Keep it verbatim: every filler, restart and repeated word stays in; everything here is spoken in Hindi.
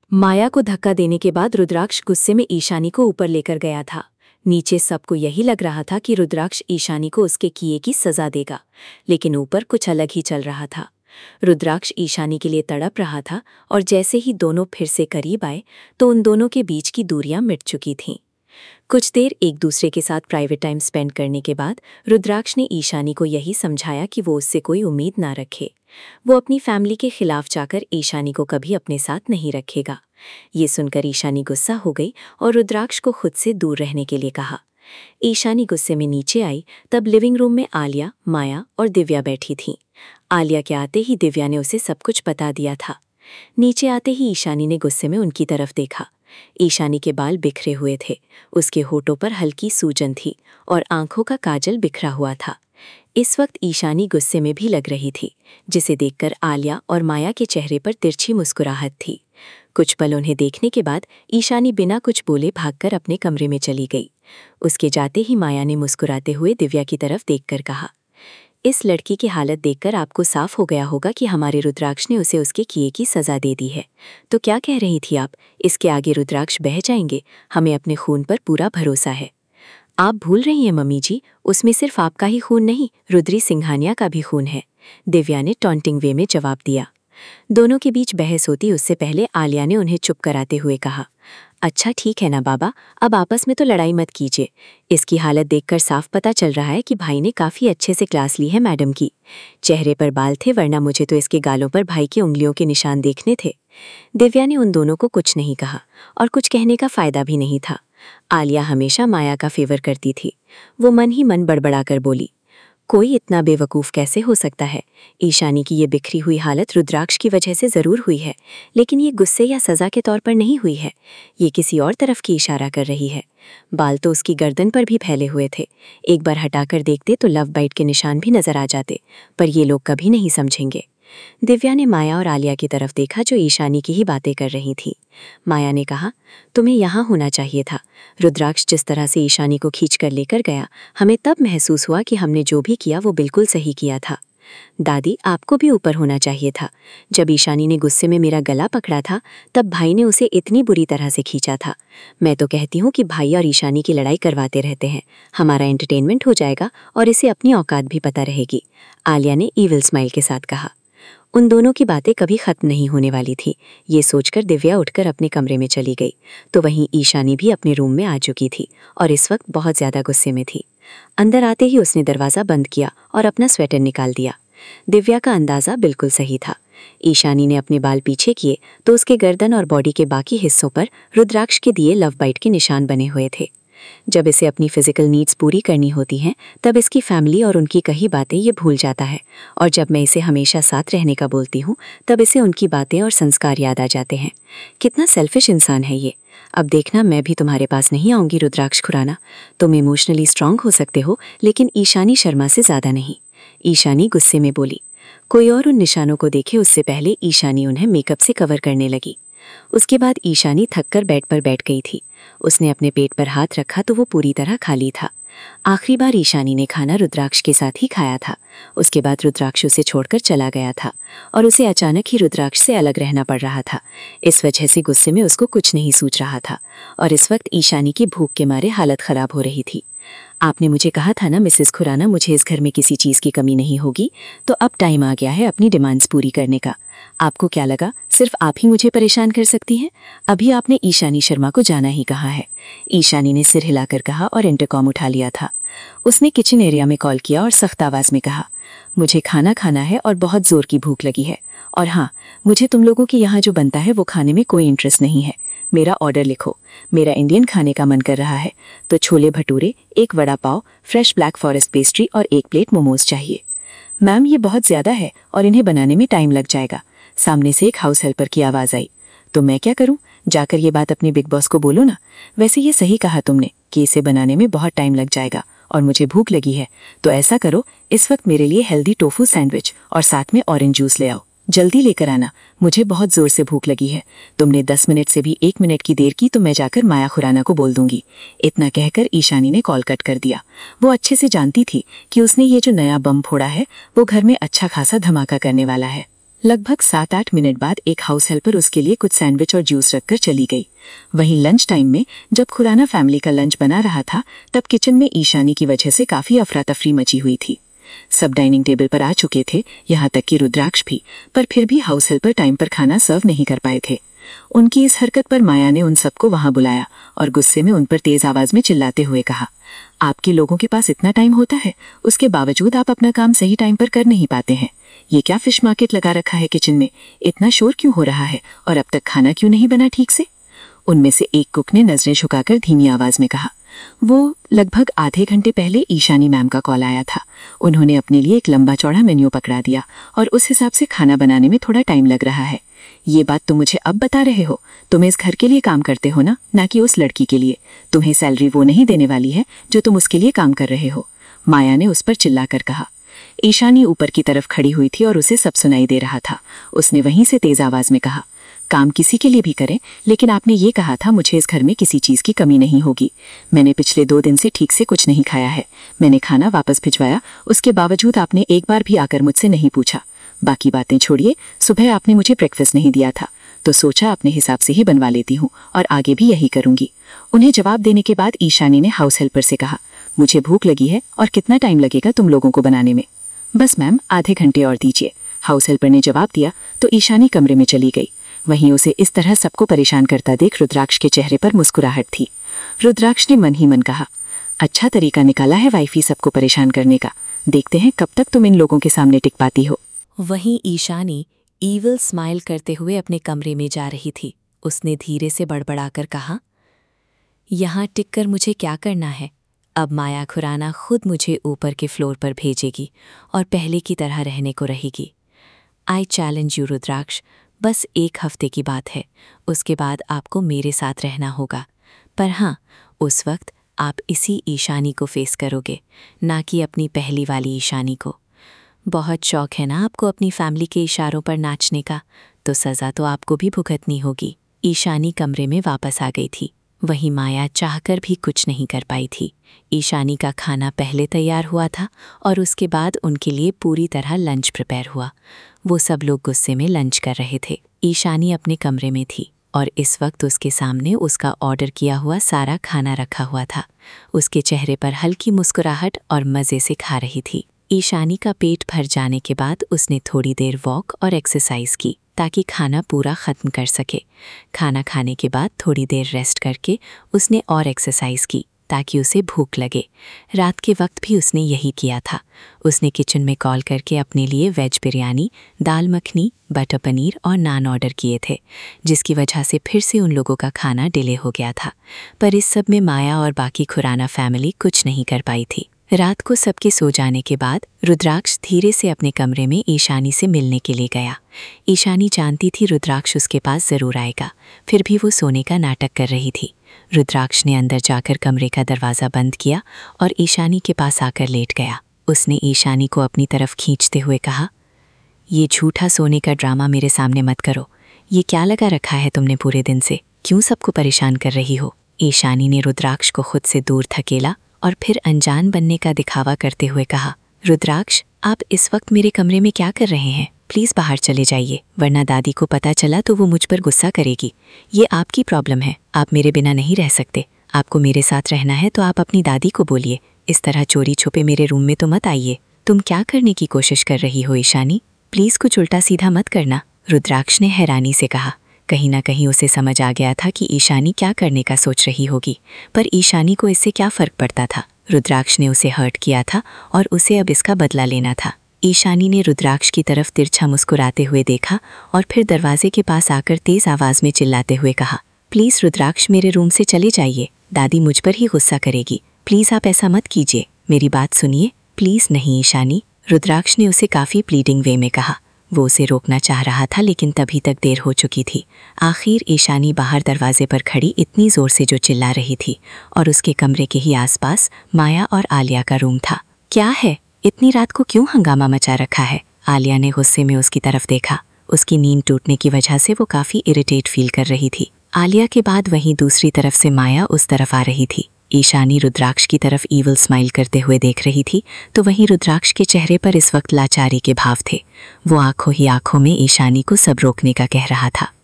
माया को धक्का देने के बाद रुद्राक्ष गुस्से में ईशानी को ऊपर लेकर गया था। नीचे सबको यही लग रहा था कि रुद्राक्ष ईशानी को उसके किए की सजा देगा, लेकिन ऊपर कुछ अलग ही चल रहा था। रुद्राक्ष ईशानी के लिए तड़प रहा था और जैसे ही दोनों फिर से करीब आए तो उन दोनों के बीच की दूरियां मिट चुकी थीं। कुछ देर एक दूसरे के साथ प्राइवेट टाइम स्पेंड करने के बाद रुद्राक्ष ने ईशानी को यही समझाया कि वो उससे कोई उम्मीद ना रखे। वो अपनी फैमिली के खिलाफ जाकर ईशानी को कभी अपने साथ नहीं रखेगा। ये सुनकर ईशानी गुस्सा हो गई और रुद्राक्ष को खुद से दूर रहने के लिए कहा। ईशानी गुस्से में नीचे आई तब लिविंग रूम में आलिया, माया और दिव्या बैठी थीं। आलिया के आते ही दिव्या ने उसे सब कुछ बता दिया था। नीचे आते ही ईशानी ने गुस्से में उनकी तरफ देखा। ईशानी के बाल बिखरे हुए थे, उसके होठों पर हल्की सूजन थी और आंखों का काजल बिखरा हुआ था। इस वक्त ईशानी गुस्से में भी लग रही थी, जिसे देखकर आलिया और माया के चेहरे पर तिरछी मुस्कुराहट थी। कुछ पल उन्हें देखने के बाद ईशानी बिना कुछ बोले भागकर अपने कमरे में चली गई। उसके जाते ही माया ने मुस्कुराते हुए दिव्या की तरफ देखकर कहा, इस लड़की की हालत देखकर आपको साफ हो गया होगा कि हमारे रुद्राक्ष ने उसे उसके किए की सजा दे दी है। तो क्या कह रही थी आप? इसके आगे रुद्राक्ष बह जाएंगे। हमें अपने खून पर पूरा भरोसा है। आप भूल रही हैं मम्मी जी, उसमें सिर्फ आपका ही खून नहीं, रुद्री सिंघानिया का भी खून है, दिव्या ने टॉन्टिंग वे में जवाब दिया। दोनों के बीच बहस होती उससे पहले आलिया ने उन्हें चुप कराते हुए कहा, अच्छा ठीक है ना बाबा, अब आपस में तो लड़ाई मत कीजिए। इसकी हालत देखकर साफ पता चल रहा है कि भाई ने काफ़ी अच्छे से क्लास ली है मैडम की। चेहरे पर बाल थे, वरना मुझे तो इसके गालों पर भाई की उंगलियों के निशान देखने थे। दिव्या ने उन दोनों को कुछ नहीं कहा और कुछ कहने का फ़ायदा भी नहीं था। आलिया हमेशा माया का फेवर करती थी। वो मन ही मन बड़बड़ाकर बोली, कोई इतना बेवकूफ़ कैसे हो सकता है? ईशानी की ये बिखरी हुई हालत रुद्राक्ष की वजह से ज़रूर हुई है, लेकिन ये गुस्से या सज़ा के तौर पर नहीं हुई है। ये किसी और तरफ की इशारा कर रही है। बाल तो उसकी गर्दन पर भी फैले हुए थे। एक बार हटाकर देखते तो लव बाइट के निशान भी नज़र आ जाते, पर ये लोग कभी नहीं समझेंगे। दिव्या ने माया और आलिया की तरफ देखा जो ईशानी की ही बातें कर रही थी। माया ने कहा, तुम्हें यहाँ होना चाहिए था। रुद्राक्ष जिस तरह से ईशानी को खींच कर लेकर गया, हमें तब महसूस हुआ कि हमने जो भी किया वो बिल्कुल सही किया था। दादी, आपको भी ऊपर होना चाहिए था। जब ईशानी ने गुस्से में मेरा गला पकड़ा था तब भाई ने उसे इतनी बुरी तरह से खींचा था। मैं तो कहती हूँ कि भाई और ईशानी की लड़ाई करवाते रहते हैं, हमारा एंटरटेनमेंट हो जाएगा और इसे अपनी औकात भी पता रहेगी, आलिया ने ईविल स्माइल के साथ कहा। उन दोनों की बातें कभी खत्म नहीं होने वाली थी। ये सोचकर दिव्या उठकर अपने कमरे में चली गई, तो वहीं ईशानी भी अपने रूम में आ चुकी थी और इस वक्त बहुत ज़्यादा गुस्से में थी। अंदर आते ही उसने दरवाज़ा बंद किया और अपना स्वेटर निकाल दिया। दिव्या का अंदाज़ा बिल्कुल सही था। ईशानी ने अपने बाल पीछे किए तो उसके गर्दन और बॉडी के बाकी हिस्सों पर रुद्राक्ष के दिए लव बाइट के निशान बने हुए थे। जब इसे अपनी फिजिकल नीड्स पूरी करनी होती हैं तब इसकी फैमिली और उनकी कही बातें ये भूल जाता है, और जब मैं इसे हमेशा साथ रहने का बोलती हूँ तब इसे उनकी बातें और संस्कार याद आ जाते हैं। कितना सेल्फिश इंसान है ये। अब देखना, मैं भी तुम्हारे पास नहीं आऊँगी रुद्राक्ष खुराना। तुम इमोशनली स्ट्रांग हो सकते हो, लेकिन ईशानी शर्मा से ज़्यादा नहीं। ईशानी गुस्से में बोली। कोई और उन निशानों को देखे उससे पहले ईशानी उन्हें मेकअप से कवर करने लगी। उसके बाद ईशानी थककर बेड पर बैठ गई थी। उसने अपने पेट पर हाथ रखा तो वो पूरी तरह खाली था। आखिरी बार ईशानी ने खाना रुद्राक्ष के साथ ही खाया था। उसके बाद रुद्राक्ष उसे छोड़कर चला गया था और उसे अचानक ही रुद्राक्ष से अलग रहना पड़ रहा था। इस वजह से गुस्से में उसको कुछ नहीं सूझ रहा था और इस वक्त ईशानी की भूख के मारे हालत खराब हो रही थी। आपने मुझे कहा था ना मिसेस खुराना, मुझे इस घर में किसी चीज़ की कमी नहीं होगी, तो अब टाइम आ गया है अपनी डिमांड्स पूरी करने का। आपको क्या लगा सिर्फ आप ही मुझे परेशान कर सकती हैं? अभी आपने ईशानी शर्मा को जाना ही कहा है। ईशानी ने सिर हिलाकर कहा और इंटरकॉम उठा लिया था। उसने किचन एरिया में कॉल किया और सख्त आवाज़ में कहा, मुझे खाना खाना है और बहुत ज़ोर की भूख लगी है, और हाँ, मुझे तुम लोगों के यहाँ जो बनता है वो खाने में कोई इंटरेस्ट नहीं है। मेरा ऑर्डर लिखो। मेरा इंडियन खाने का मन कर रहा है, तो छोले भटूरे, एक vada pav, fresh black forest pastry और एक प्लेट मोमोज चाहिए। मैम, ये बहुत ज़्यादा है और इन्हें बनाने में टाइम लग जाएगा। सामने से एक हाउस हेल्पर की आवाज़ आई। तो मैं क्या करूं? जाकर ये बात अपने बिग बॉस को बोलो ना। वैसे ये सही कहा तुमने कि इसे बनाने में बहुत टाइम लग जाएगा और मुझे भूख लगी है, तो ऐसा करो, इस वक्त मेरे लिए हेल्दी टोफू सैंडविच और साथ में ऑरेंज जूस ले आओ। जल्दी लेकर आना, मुझे बहुत जोर से भूख लगी है। तुमने दस मिनट से भी एक मिनट की देर की तो मैं जाकर माया खुराना को बोल दूंगी। इतना कहकर ईशानी ने कॉल कट कर दिया। वो अच्छे से जानती थी कि उसने ये जो नया बम फोड़ा है वो घर में अच्छा खासा धमाका करने वाला है। लगभग सात आठ मिनट बाद एक हाउस हेल्पर उसके लिए कुछ सैंडविच और जूस रखकर चली गई। वहीं लंच टाइम में जब खुराना फैमिली का लंच बना रहा था तब किचन में ईशानी की वजह से काफी अफरा तफरी मची हुई थी। सब डाइनिंग टेबल पर आ चुके थे, यहाँ तक कि रुद्राक्ष भी, पर फिर भी हाउस हेल्पर टाइम पर खाना सर्व नहीं कर पाए थे। उनकी इस हरकत पर माया ने उन सबको वहां बुलाया और गुस्से में उन पर तेज आवाज में चिल्लाते हुए कहा, आपके लोगों के पास इतना टाइम होता है, उसके बावजूद आप अपना काम सही टाइम पर कर नहीं पाते हैं। ये क्या फिश मार्केट लगा रखा है किचन में? इतना शोर क्यों हो रहा है और अब तक खाना क्यों नहीं बना ठीक से? उनमें से एक कुक ने नजरें झुकाकर धीमी आवाज में कहा, वो लगभग आधे घंटे पहले ईशानी मैम का कॉल आया था। उन्होंने अपने लिए एक लंबा चौड़ा मेन्यू पकड़ा दिया और उस हिसाब से खाना बनाने में थोड़ा टाइम लग रहा है। ये बात तुम मुझे अब बता रहे हो? तुम इस घर के लिए काम करते हो ना, ना कि उस लड़की के लिए। तुम्हें सैलरी वो नहीं देने वाली है जो तुम उसके लिए काम कर रहे हो, माया ने उस पर चिल्लाकर कहा। ईशानी ऊपर की तरफ खड़ी हुई थी और उसे सब सुनाई दे रहा था। उसने वहीं से तेज आवाज में कहा, काम किसी के लिए भी करें, लेकिन आपने ये कहा था मुझे इस घर में किसी चीज की कमी नहीं होगी। मैंने पिछले दो दिन से ठीक से कुछ नहीं खाया है। मैंने खाना वापस भिजवाया, उसके बावजूद आपने एक बार भी आकर मुझसे नहीं पूछा। बाकी बातें छोड़िए, सुबह आपने मुझे ब्रेकफास्ट नहीं दिया था, तो सोचा अपने हिसाब से ही बनवा लेती हूँ और आगे भी यही करूंगी। उन्हें जवाब देने के बाद ईशानी ने हाउस हेल्पर से कहा, मुझे भूख लगी है और कितना टाइम लगेगा तुम लोगों को बनाने में? बस मैम, आधे घंटे और दीजिए, हाउस हेल्पर ने जवाब दिया तो ईशानी कमरे में चली गई। वहीं उसे इस तरह सबको परेशान करता देख रुद्राक्ष के चेहरे पर मुस्कुराहट थी। रुद्राक्ष ने मन ही मन कहा, अच्छा तरीका निकाला है वाइफी सबको परेशान करने का, देखते हैं कब तक तुम इन लोगों के सामने टिक पाती हो। वहीं ईशानी ईविल स्माइल करते हुए अपने कमरे में जा रही थी। उसने धीरे से बड़बड़ाकर कहा, यहाँ टिककर मुझे क्या करना है? अब माया खुराना खुद मुझे ऊपर के फ्लोर पर भेजेगी और पहले की तरह रहने को रहेगी। आई चैलेंज यू रुद्राक्ष, बस एक हफ्ते की बात है, उसके बाद आपको मेरे साथ रहना होगा। पर हाँ, उस वक्त आप इसी ईशानी को फेस करोगे, ना कि अपनी पहली वाली ईशानी को। बहुत शौक है ना आपको अपनी फैमिली के इशारों पर नाचने का, तो सज़ा तो आपको भी भुगतनी होगी। ईशानी कमरे में वापस आ गई थी। वहीं माया चाहकर भी कुछ नहीं कर पाई थी। ईशानी का खाना पहले तैयार हुआ था और उसके बाद उनके लिए पूरी तरह लंच प्रिपेयर हुआ। वो सब लोग गुस्से में लंच कर रहे थे। ईशानी अपने कमरे में थी और इस वक्त उसके सामने उसका ऑर्डर किया हुआ सारा खाना रखा हुआ था। उसके चेहरे पर हल्की मुस्कुराहट और मज़े से खा रही थी। ईशानी का पेट भर जाने के बाद उसने थोड़ी देर वॉक और एक्सरसाइज की ताकि खाना पूरा ख़त्म कर सके। खाना खाने के बाद थोड़ी देर रेस्ट करके उसने और एक्सरसाइज की ताकि उसे भूख लगे। रात के वक्त भी उसने यही किया था। उसने किचन में कॉल करके अपने लिए वेज बिरयानी, दाल मखनी, बटर पनीर और नान ऑर्डर किए थे, जिसकी वजह से फिर से उन लोगों का खाना डिले हो गया था। पर इस सब में माया और बाकी खुराना फैमिली कुछ नहीं कर पाई थी। रात को सबके सो जाने के बाद रुद्राक्ष धीरे से अपने कमरे में ईशानी से मिलने के लिए गया। ईशानी जानती थी रुद्राक्ष उसके पास ज़रूर आएगा, फिर भी वो सोने का नाटक कर रही थी। रुद्राक्ष ने अंदर जाकर कमरे का दरवाज़ा बंद किया और ईशानी के पास आकर लेट गया। उसने ईशानी को अपनी तरफ खींचते हुए कहा, ये झूठा सोने का ड्रामा मेरे सामने मत करो। ये क्या लगा रखा है तुमने पूरे दिन से? क्यों सबको परेशान कर रही हो? ईशानी ने रुद्राक्ष को खुद से दूर धकेला और फिर अनजान बनने का दिखावा करते हुए कहा, रुद्राक्ष, आप इस वक्त मेरे कमरे में क्या कर रहे हैं? प्लीज़ बाहर चले जाइए, वरना दादी को पता चला तो वो मुझ पर गुस्सा करेगी। ये आपकी प्रॉब्लम है, आप मेरे बिना नहीं रह सकते। आपको मेरे साथ रहना है तो आप अपनी दादी को बोलिए। इस तरह चोरी छुपे मेरे रूम में तो मत आइए। तुम क्या करने की कोशिश कर रही हो ईशानी? प्लीज़ कुछ उल्टा सीधा मत करना, रुद्राक्ष ने हैरानी से कहा। कहीं ना कहीं उसे समझ आ गया था कि ईशानी क्या करने का सोच रही होगी, पर ईशानी को इससे क्या फ़र्क पड़ता था। रुद्राक्ष ने उसे हर्ट किया था और उसे अब इसका बदला लेना था। ईशानी ने रुद्राक्ष की तरफ तिरछा मुस्कुराते हुए देखा और फिर दरवाजे के पास आकर तेज़ आवाज़ में चिल्लाते हुए कहा, प्लीज़ रुद्राक्ष, मेरे रूम से चले जाइए, दादी मुझ पर ही गुस्सा करेगी। प्लीज़ आप ऐसा मत कीजिए, मेरी बात सुनिए। प्लीज़ नहीं ईशानी, रुद्राक्ष ने उसे काफ़ी प्लीडिंग वे में कहा। वो उसे रोकना चाह रहा था लेकिन तभी तक देर हो चुकी थी। आखिर ईशानी बाहर दरवाजे पर खड़ी इतनी ज़ोर से जो चिल्ला रही थी और उसके कमरे के ही आसपास माया और आलिया का रूम था। क्या है, इतनी रात को क्यों हंगामा मचा रखा है? आलिया ने गुस्से में उसकी तरफ देखा। उसकी नींद टूटने की वजह से वो काफ़ी इरिटेट फील कर रही थी। आलिया के बाद वहीं दूसरी तरफ से माया उस तरफ आ रही थी। ईशानी रुद्राक्ष की तरफ ईवल स्माइल करते हुए देख रही थी तो वहीं रुद्राक्ष के चेहरे पर इस वक्त लाचारी के भाव थे। वो आंखों ही आंखों में ईशानी को सब रोकने का कह रहा था।